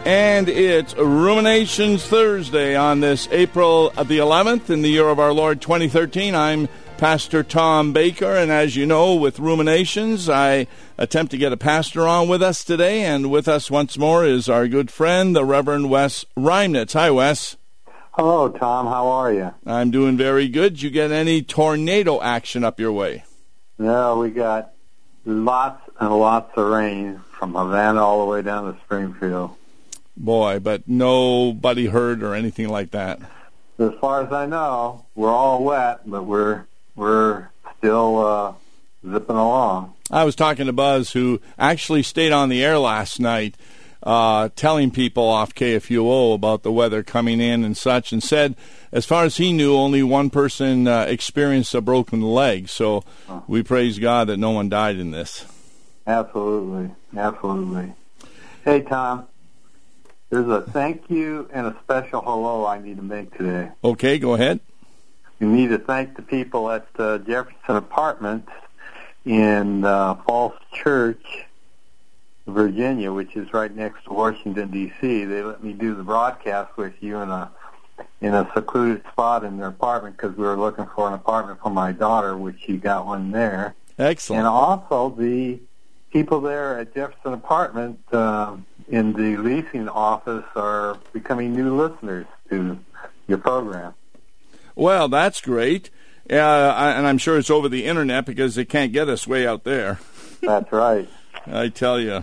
And it's Ruminations Thursday on this April the 11th in the year of our Lord 2013. I'm Pastor Tom Baker, and as you know, with Ruminations, I attempt to get a pastor on with us today, and with us once more is our good friend, the Reverend Wes Reimnitz. Hi, Wes. Hello, Tom. How are you? I'm doing very good. Did you get any tornado action up your way? No, we got lots and lots of rain from Havana all the way down to Springfield. Boy, but nobody hurt or anything like that. As far as I know, we're all wet, but we're still zipping along. I was talking to Buzz, who actually stayed on the air last night, telling people off KFUO about the weather coming in and such, and said, as far as he knew, only one person experienced a broken leg. So we praise God that no one died in this. Absolutely. Hey, Tom. There's a thank you and a special hello I need to make today. Okay, go ahead. We need to thank the people at Jefferson Apartments in Falls Church, Virginia, which is right next to Washington, D.C. They let me do the broadcast with you in a secluded spot in their apartment because we were looking for an apartment for my daughter, which she got one there. Excellent. And also the people there at Jefferson Apartment in the leasing office are becoming new listeners to your program. Well, that's great. And I'm sure it's over the Internet because they can't get us way out there. That's right. I tell you.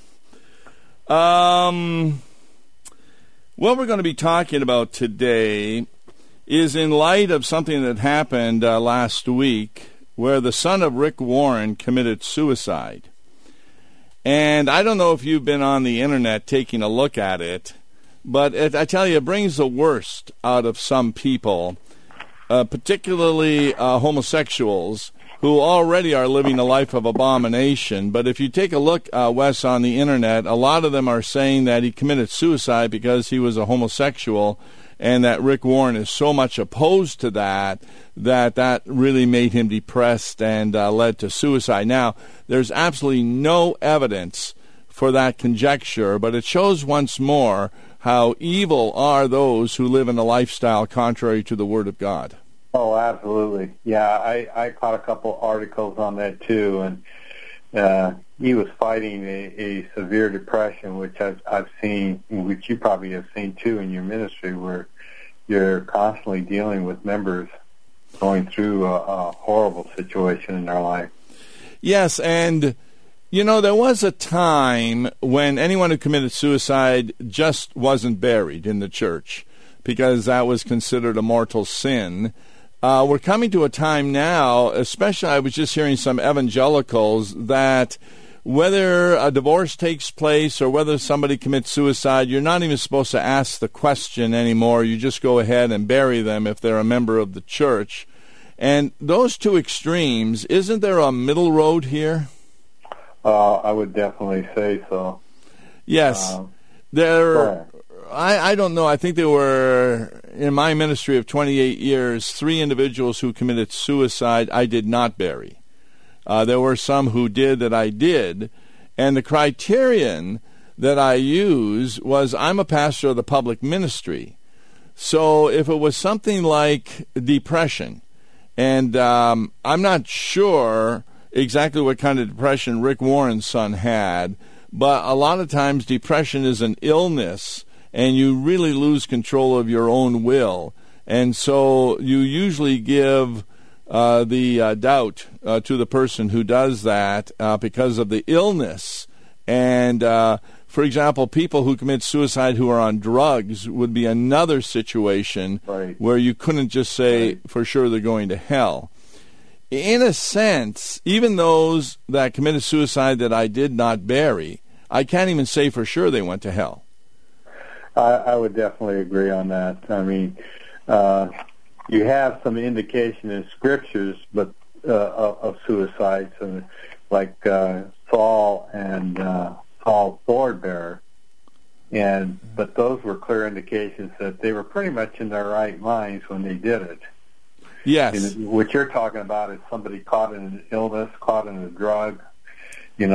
What we're going to be talking about today is in light of something that happened last week where the son of Rick Warren committed suicide. And I don't know if you've been on the Internet taking a look at it, but I tell you, it brings the worst out of some people, particularly homosexuals, who already are living a life of abomination. But if you take a look, Wes, on the Internet, a lot of them are saying that he committed suicide because he was a homosexual, and that Rick Warren is so much opposed to that really made him depressed and led to suicide. Now, there's absolutely no evidence for that conjecture, but it shows once more how evil are those who live in a lifestyle contrary to the Word of God. Oh, absolutely. Yeah, I caught a couple articles on that too, and he was fighting a severe depression, which I've seen, which you probably have seen too in your ministry, where you're constantly dealing with members going through a horrible situation in their life. Yes, and you know, there was a time when anyone who committed suicide just wasn't buried in the church because that was considered a mortal sin. We're coming to a time now, especially I was just hearing some evangelicals, that whether a divorce takes place or whether somebody commits suicide, you're not even supposed to ask the question anymore. You just go ahead and bury them if they're a member of the church. And those two extremes, isn't there a middle road here? I would definitely say so. Yes. I don't know. I think there were, in my ministry of 28 years, 3 individuals who committed suicide I did not bury. There were some who did that I did. And the criterion that I use was I'm a pastor of the public ministry. So if it was something like depression, and I'm not sure exactly what kind of depression Rick Warren's son had, but a lot of times depression is an illness, and you really lose control of your own will. And so you usually give the doubt to the person who does that because of the illness. And, for example, people who commit suicide who are on drugs would be another situation where you couldn't just say for sure they're going to hell. In a sense, even those that committed suicide that I did not bury, I can't even say for sure they went to hell. I would definitely agree on that. I mean, you have some indication in scriptures, but of suicides, and like Saul and Saul's sword bearer, but those were clear indications that they were pretty much in their right minds when they did it. Yes. What you're talking about is somebody caught in an illness, caught in a drug, you know.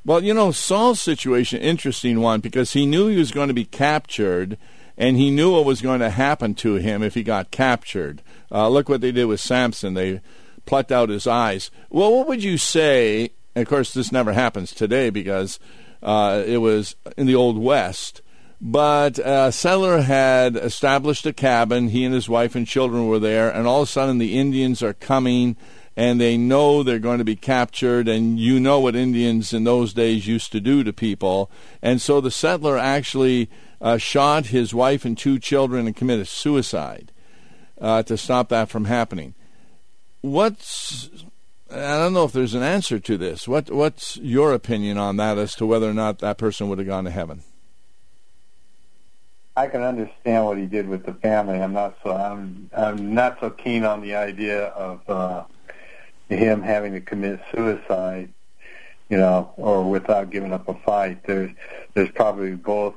Well, you know, Saul's situation, interesting one, because he knew he was going to be captured, and he knew what was going to happen to him if he got captured. Look what they did with Samson. They plucked out his eyes. Well, what would you say, and of course this never happens today because it was in the Old West, but a settler had established a cabin. He and his wife and children were there, and all of a sudden the Indians are coming, and they know they're going to be captured, and you know what Indians in those days used to do to people. And so the settler actually shot his wife and 2 children and committed suicide to stop that from happening. I don't know if there's an answer to this. What's your opinion on that as to whether or not that person would have gone to heaven? I can understand what he did with the family. I'm not so keen on the idea of him having to commit suicide, you know, or without giving up a fight. There's probably both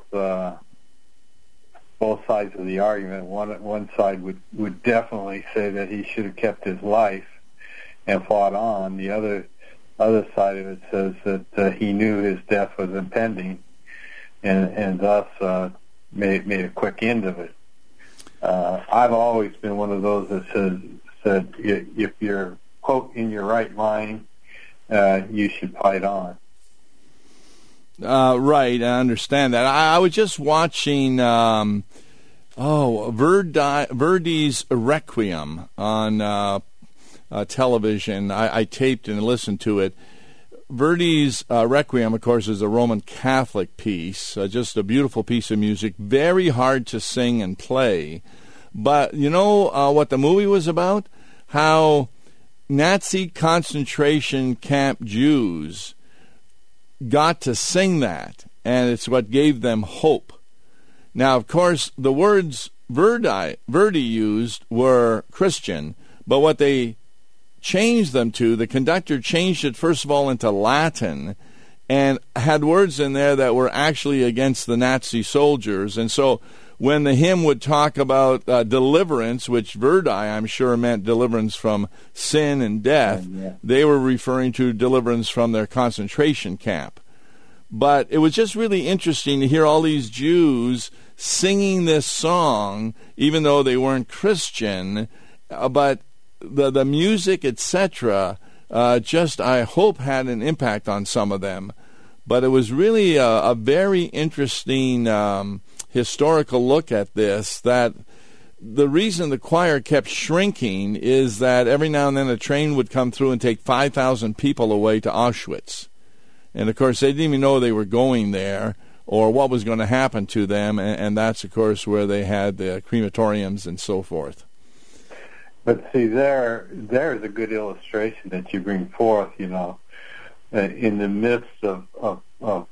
sides of the argument. One side would definitely say that he should have kept his life and fought on. The other side of it says that he knew his death was impending, and thus made a quick end of it. I've always been one of those that said if you're, quote, in your right mind, you should fight on. Right, I understand that. I was just watching Verdi's Requiem on television. I taped and listened to it. Verdi's Requiem, of course, is a Roman Catholic piece, just a beautiful piece of music, very hard to sing and play. But you know what the movie was about? How Nazi concentration camp Jews got to sing that, and it's what gave them hope. Now, of course, the words Verdi used were Christian, but what they changed them to, the conductor changed it first of all into Latin and had words in there that were actually against the Nazi soldiers. And so when the hymn would talk about deliverance, which Verdi, I'm sure, meant deliverance from sin and death, they were referring to deliverance from their concentration camp. But it was just really interesting to hear all these Jews singing this song, even though they weren't Christian, but the music, etc., just, I hope, had an impact on some of them. But it was really a very interesting historical look at this, that the reason the choir kept shrinking is that every now and then a train would come through and take 5,000 people away to Auschwitz. And, of course, they didn't even know they were going there or what was going to happen to them, and that's, of course, where they had the crematoriums and so forth. But see, there's a good illustration that you bring forth, you know, in the midst of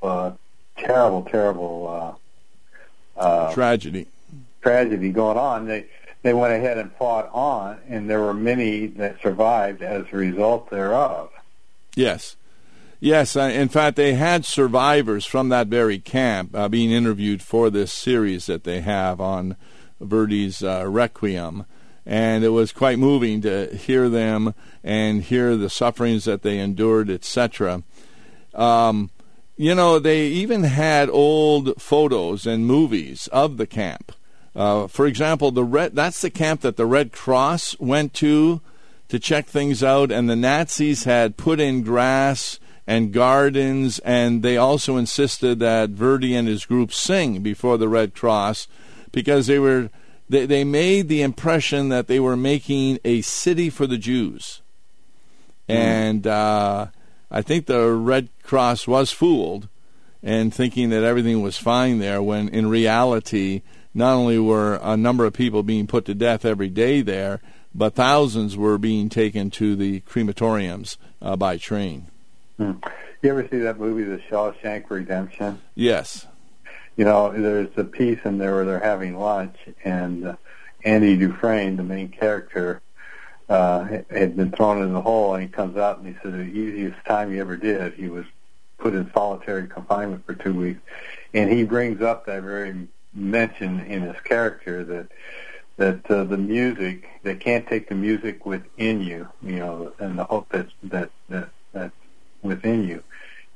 terrible tragedy going on. They went ahead and fought on, and there were many that survived as a result thereof. Yes. In fact, they had survivors from that very camp being interviewed for this series that they have on Verdi's Requiem. And it was quite moving to hear them and hear the sufferings that they endured, etc. You know, they even had old photos and movies of the camp. For example, that's the camp that the Red Cross went to check things out, and the Nazis had put in grass and gardens, and they also insisted that Verdi and his group sing before the Red Cross because they made the impression that they were making a city for the Jews. And I think the Red Cross was fooled and thinking that everything was fine there, when in reality not only were a number of people being put to death every day there, but thousands were being taken to the crematoriums by train. You ever see that movie, The Shawshank Redemption? Yes. You know, there's a piece in there where they're having lunch, and Andy Dufresne, the main character, had been thrown in the hole, and he comes out and he says the easiest time he ever did. He was put in solitary confinement for 2 weeks, and he brings up that very mention in his character that the music, they can't take the music within you, you know, and the hope that's within you.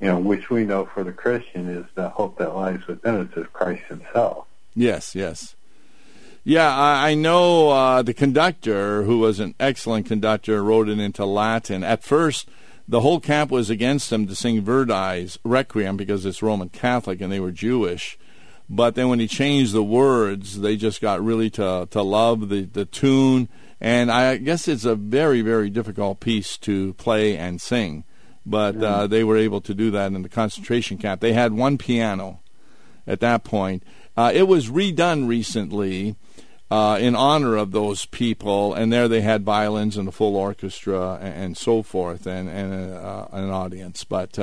which we know for the Christian is the hope that lies within us is Christ himself. Yes, yes. Yeah, I know the conductor, who was an excellent conductor, wrote it into Latin. At first, the whole camp was against him to sing Verdi's Requiem because it's Roman Catholic and they were Jewish. But then when he changed the words, they just got really to love the tune. And I guess it's a very, very difficult piece to play and sing. But they were able to do that in the concentration camp. They had one piano at that point. It was redone recently in honor of those people, and there they had violins and a full orchestra and so forth, and an audience. But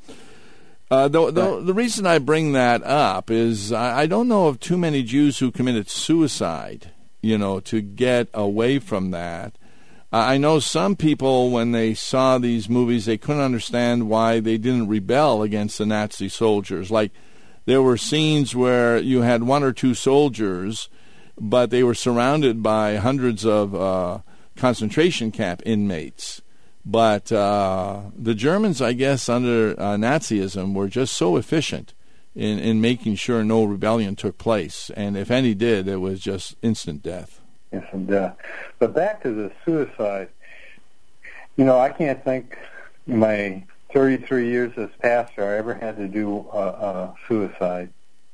the reason I bring that up is I don't know of too many Jews who committed suicide, to get away from that. I know some people, when they saw these movies, they couldn't understand why they didn't rebel against the Nazi soldiers. Like, there were scenes where you had one or two soldiers, but they were surrounded by hundreds of concentration camp inmates. But the Germans, I guess, under Nazism, were just so efficient in making sure no rebellion took place. And if any did, it was just instant death. Instant death. But back to the suicide, I can't think in my 33 years as pastor I ever had to do suicide.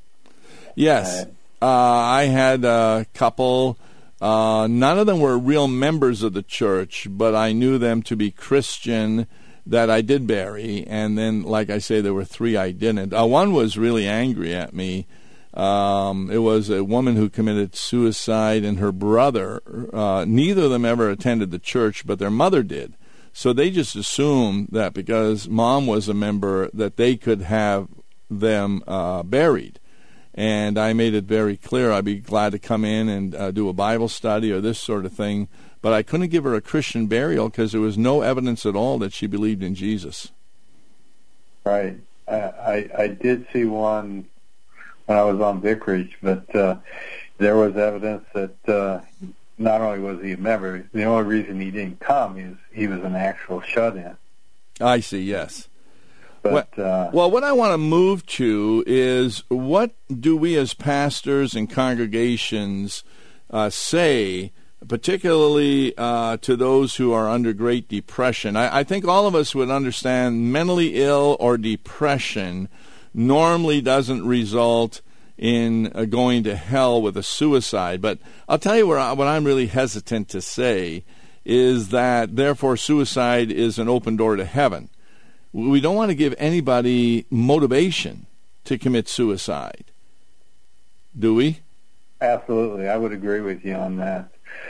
Yes. I had a couple. None of them were real members of the church, but I knew them to be Christian that I did bury. And then, like I say, there were 3 I didn't. One was really angry at me. It was a woman who committed suicide, and her brother. Neither of them ever attended the church, but their mother did. So they just assumed that because Mom was a member, that they could have them buried. And I made it very clear I'd be glad to come in and do a Bible study or this sort of thing. But I couldn't give her a Christian burial because there was no evidence at all that she believed in Jesus. Right. I did see one when I was on vicarage, but there was evidence that not only was he a member, the only reason he didn't come is he was an actual shut-in. I see, yes. But, well, what I want to move to is, what do we as pastors and congregations say, particularly to those who are under great depression? I think all of us would understand mentally ill or depression normally doesn't result in going to hell with a suicide. But I'll tell you what I'm really hesitant to say is that, therefore, suicide is an open door to heaven. We don't want to give anybody motivation to commit suicide, do we? Absolutely. I would agree with you on that.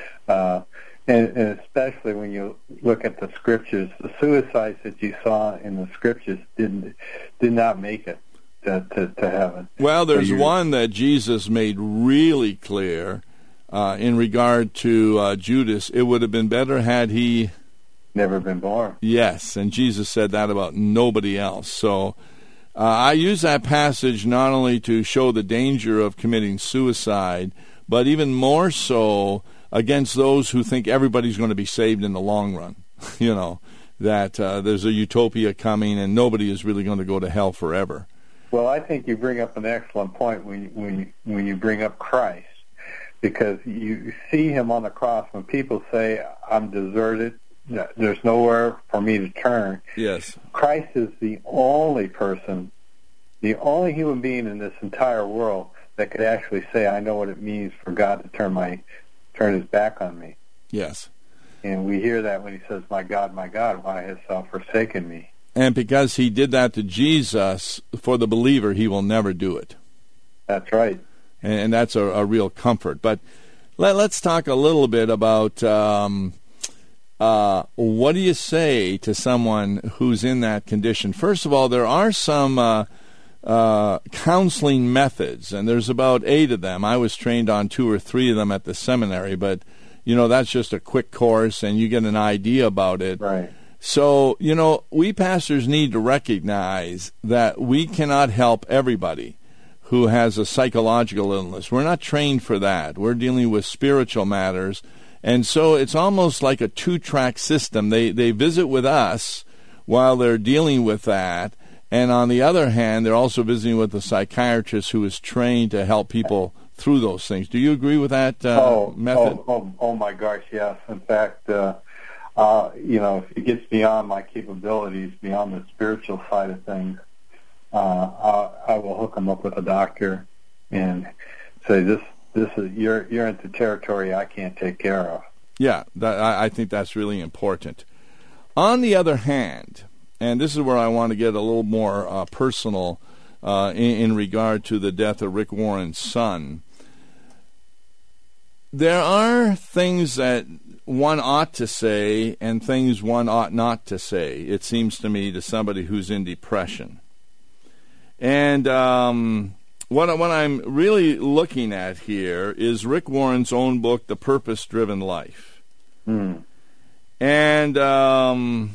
And especially when you look at the scriptures, the suicides that you saw in the scriptures did not make it to heaven. Well, there's one that Jesus made really clear in regard to Judas. It would have been better had he never been born. Yes, and Jesus said that about nobody else. So I use that passage not only to show the danger of committing suicide, but even more so against those who think everybody's going to be saved in the long run. That there's a utopia coming and nobody is really going to go to hell forever. Well, I think you bring up an excellent point when you bring up Christ, because you see him on the cross. When people say, I'm deserted, there's nowhere for me to turn. Yes. Christ is the only person, the only human being in this entire world that could actually say, I know what it means for God to turn his back on me. Yes. And we hear that when he says, my God, why hast thou forsaken me? And because he did that to Jesus, for the believer, he will never do it. That's right. And that's a real comfort. But let's talk a little bit about what do you say to someone who's in that condition? First of all, there are some counseling methods, and there's about 8 of them. I was trained on 2 or 3 of them at the seminary, but, that's just a quick course, and you get an idea about it. Right. So, we pastors need to recognize that we cannot help everybody who has a psychological illness. We're not trained for that. We're dealing with spiritual matters. And so it's almost like a 2-track system. They visit with us while they're dealing with that, And on the other hand, they're also visiting with a psychiatrist who is trained to help people through those things. Do you agree with that method? Oh my gosh, yes. In fact, if it gets beyond my capabilities, beyond the spiritual side of things, I will hook them up with a doctor and say, this is you're into territory I can't take care of. Yeah, I think that's really important. On the other hand, and this is where I want to get a little more personal in regard to the death of Rick Warren's son, there are things that one ought to say and things one ought not to say, it seems to me, to somebody who's in depression. And what I'm really looking at here is Rick Warren's own book, The Purpose-Driven Life. And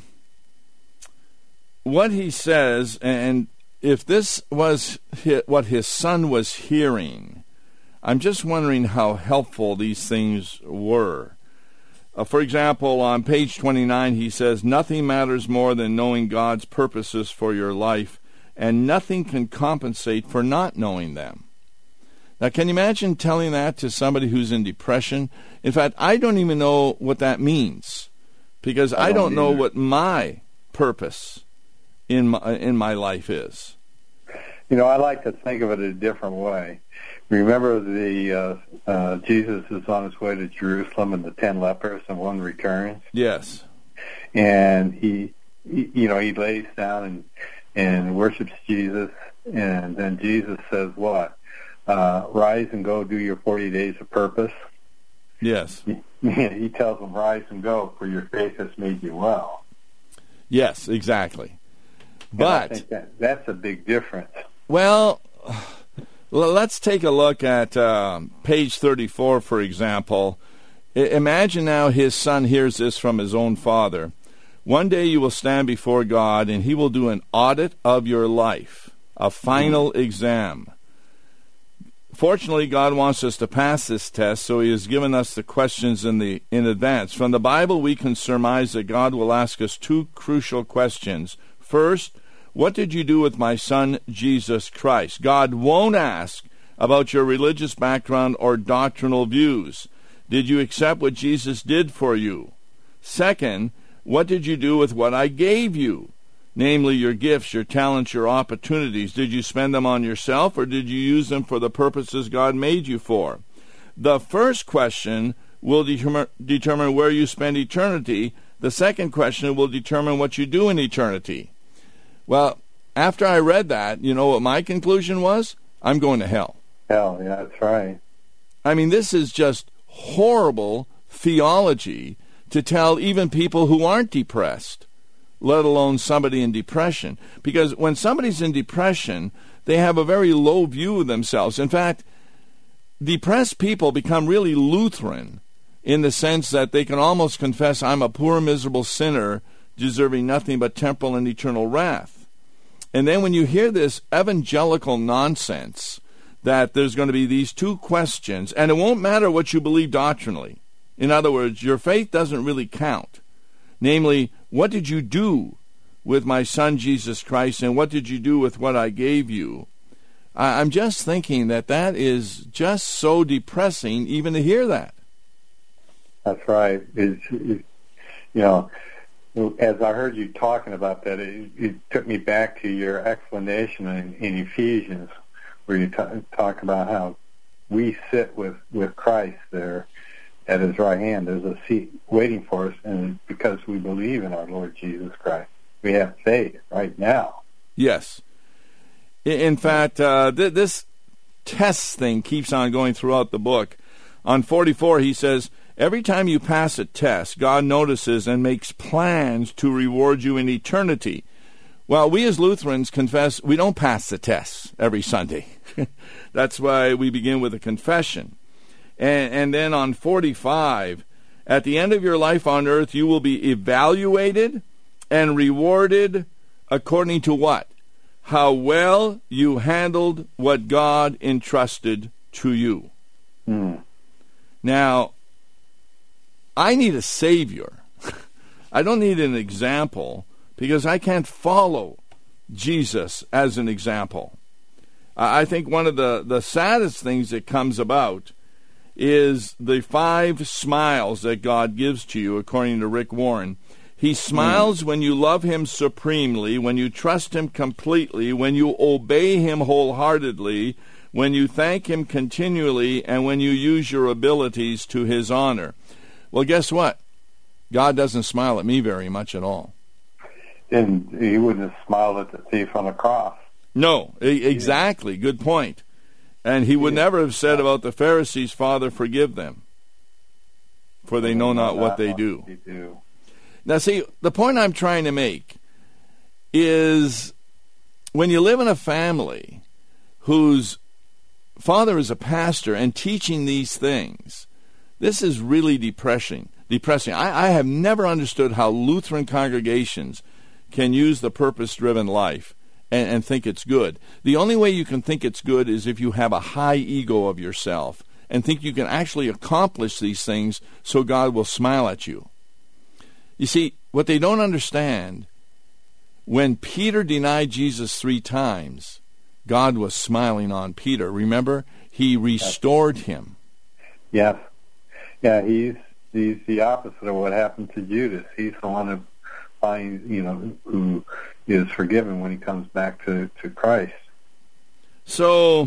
what he says, and if this was what his son was hearing, I'm just wondering how helpful these things were. For example, on page 29, he says, "Nothing matters more than knowing God's purposes for your life, and nothing can compensate for not knowing them." Now, can you imagine telling that to somebody who's in depression? In fact, I don't even know what that means, because I don't know what my purpose in my life is. I like to think of it a different way. Remember Jesus is on his way to Jerusalem and the 10 lepers, and one returns? Yes. And he lays down and worships Jesus, and then Jesus says what? Rise and go do your 40 days of purpose. Yes. He tells them, rise and go, for your faith has made you well. Yes, exactly. But I think that's a big difference. Well, let's take a look at page 34, for example. Imagine now his son hears this from his own father. "One day you will stand before God, and he will do an audit of your life, a final exam. Fortunately, God wants us to pass this test, so he has given us the questions in advance. From the Bible, we can surmise that God will ask us two crucial questions. First, what did you do with my son, Jesus Christ? God won't ask about your religious background or doctrinal views. Did you accept what Jesus did for you? Second, what did you do with what I gave you? Namely, your gifts, your talents, your opportunities. Did you spend them on yourself, or did you use them for the purposes God made you for? The first question will determine where you spend eternity. The second question will determine what you do in eternity." Well, after I read that, you know what my conclusion was? I'm going to hell. Hell, yeah, that's right. I mean, this is just horrible theology to tell even people who aren't depressed, let alone somebody in depression. Because when somebody's in depression, they have a very low view of themselves. In fact, depressed people become really Lutheran in the sense that they can almost confess, I'm a poor, miserable sinner, deserving nothing but temporal and eternal wrath. And then when you hear this evangelical nonsense that there's going to be these two questions, and it won't matter what you believe doctrinally. In other words, your faith doesn't really count. Namely, what did you do with my son Jesus Christ, and what did you do with what I gave you? I'm just thinking that is just so depressing even to hear that. That's right. As I heard you talking about that, it took me back to your explanation in Ephesians, where you talk about how we sit with Christ there at his right hand. There's a seat waiting for us, and because we believe in our Lord Jesus Christ, we have faith right now. Yes. In fact, this test thing keeps on going throughout the book. On 44, he says, every time you pass a test, God notices and makes plans to reward you in eternity. Well, we as Lutherans confess we don't pass the tests every Sunday. That's why we begin with a confession. And then on 45, at the end of your life on earth, you will be evaluated and rewarded according to what? How well you handled what God entrusted to you. Now, I need a Savior. I don't need an example, because I can't follow Jesus as an example. I think one of the saddest things that comes about is the 5 smiles that God gives to you, according to Rick Warren. He smiles when you love him supremely, when you trust him completely, when you obey him wholeheartedly, when you thank him continually, and when you use your abilities to his honor. Well, guess what? God doesn't smile at me very much at all. And he wouldn't have smiled at the thief on the cross. No, exactly. Good point. And he would never have said about the Pharisees, Father, forgive them, for they know not what they do. Now, see, the point I'm trying to make is when you live in a family whose father is a pastor and teaching these things, this is really depressing. I have never understood how Lutheran congregations can use the purpose-driven life and think it's good. The only way you can think it's good is if you have a high ego of yourself and think you can actually accomplish these things so God will smile at you. You see, what they don't understand, when Peter denied Jesus 3 times, God was smiling on Peter. Remember? He restored him. Yes. Yeah, he's the opposite of what happened to Judas. He's the one who finds, who is forgiven when he comes back to Christ. So,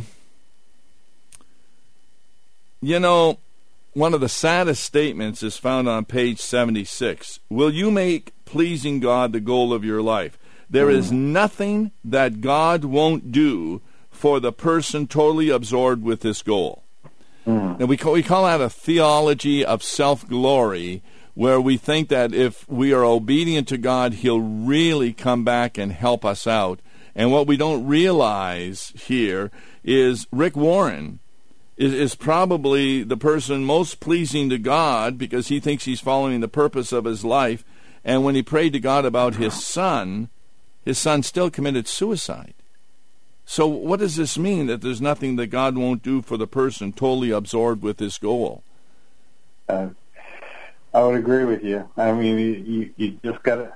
one of the saddest statements is found on page 76. Will you make pleasing God the goal of your life? There is nothing that God won't do for the person totally absorbed with this goal. And we call that a theology of self-glory, where we think that if we are obedient to God, he'll really come back and help us out. And what we don't realize here is Rick Warren is probably the person most pleasing to God because he thinks he's following the purpose of his life. And when he prayed to God about his son still committed suicide. So what does this mean, that there's nothing that God won't do for the person totally absorbed with this goal? I would agree with you. I mean, you just gotta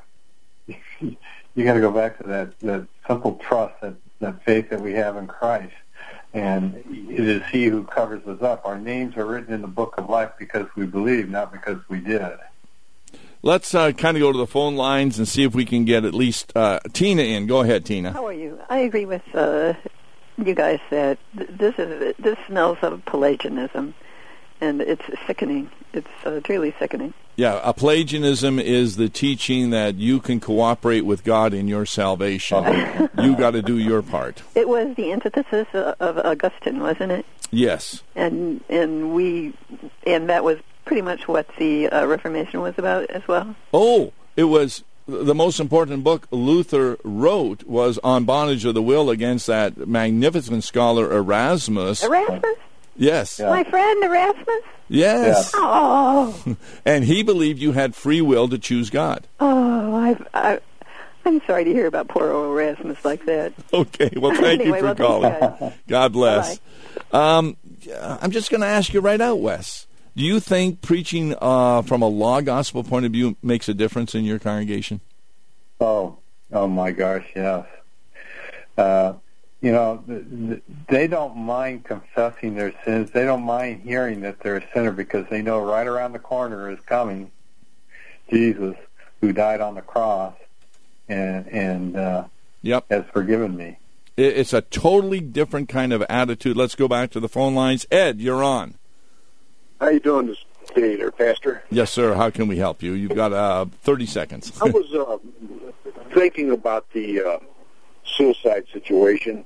go back to that simple trust, that faith that we have in Christ, and it is He who covers us up. Our names are written in the book of life because we believe, not because we did. Let's kind of go to the phone lines and see if we can get at least Tina in. Go ahead, Tina. How are you? I agree with you guys that this smells of Pelagianism, and it's sickening. It's truly sickening. Yeah, Pelagianism is the teaching that you can cooperate with God in your salvation. You got to do your part. It was the antithesis of Augustine, wasn't it? Yes. And that was pretty much what the Reformation was about as well. Oh, it was the most important book Luther wrote was On Bondage of the Will against that magnificent scholar Erasmus. Erasmus? Yes. Yeah. My friend Erasmus? Yes. Yeah. Oh. And he believed you had free will to choose God. Oh, I'm sorry to hear about poor old Erasmus like that. Okay, well, thank you for calling. God bless. I'm just going to ask you right out, Wes. Do you think preaching from a law gospel point of view makes a difference in your congregation? Oh my gosh, yes. They don't mind confessing their sins. They don't mind hearing that they're a sinner because they know right around the corner is coming Jesus, who died on the cross and has forgiven me. It's a totally different kind of attitude. Let's go back to the phone lines. Ed, you're on. How you doing this day there, Pastor? Yes, sir. How can we help you? You've got 30 seconds. I was thinking about the suicide situation.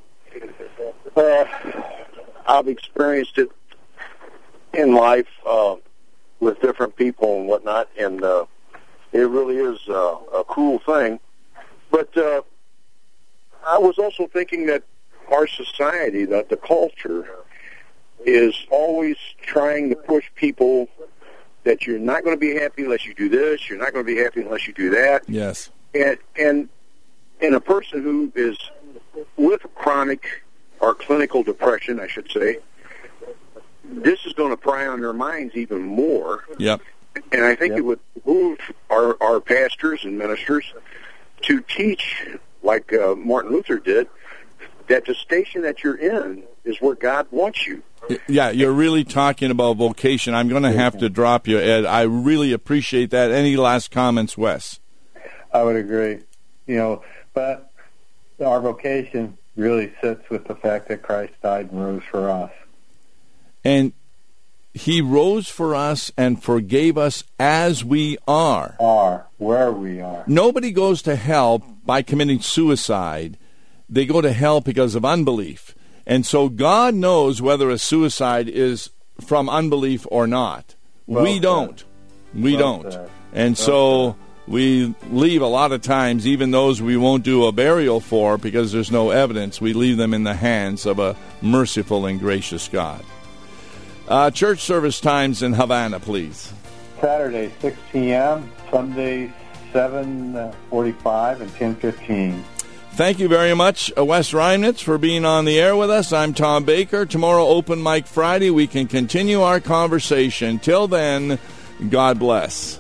I've experienced it in life with different people and whatnot, and it really is a cruel thing. But I was also thinking that our society, that the culture, is always trying to push people that you're not going to be happy unless you do this, you're not going to be happy unless you do that. Yes. And a person who is with chronic or clinical depression, I should say, this is going to pry on their minds even more. Yep. And I think it would behoove our pastors and ministers to teach like Martin Luther did, that the station that you're in is where God wants you. Yeah, you're really talking about vocation. I'm going to have to drop you, Ed. I really appreciate that. Any last comments, Wes? I would agree. But our vocation really sits with the fact that Christ died and rose for us. And he rose for us and forgave us as we are. Where we are. Nobody goes to hell by committing suicide. They go to hell because of unbelief. And so God knows whether a suicide is from unbelief or not. We don't. And so we leave a lot of times, even those we won't do a burial for because there's no evidence, we leave them in the hands of a merciful and gracious God. Church service times in Havana, please. Saturday, 6 p.m., Sunday, 7:45 and 10:15. Thank you very much, Wes Reimnitz, for being on the air with us. I'm Tom Baker. Tomorrow, Open Mic Friday, we can continue our conversation. Till then, God bless.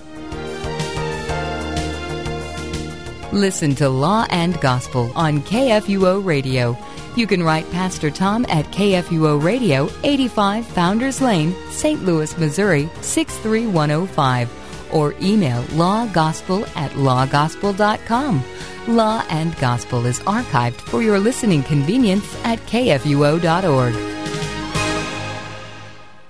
Listen to Law and Gospel on KFUO Radio. You can write Pastor Tom at KFUO Radio, 85 Founders Lane, St. Louis, Missouri, 63105. Or email lawgospel@lawgospel.com. Law and Gospel is archived for your listening convenience at kfuo.org.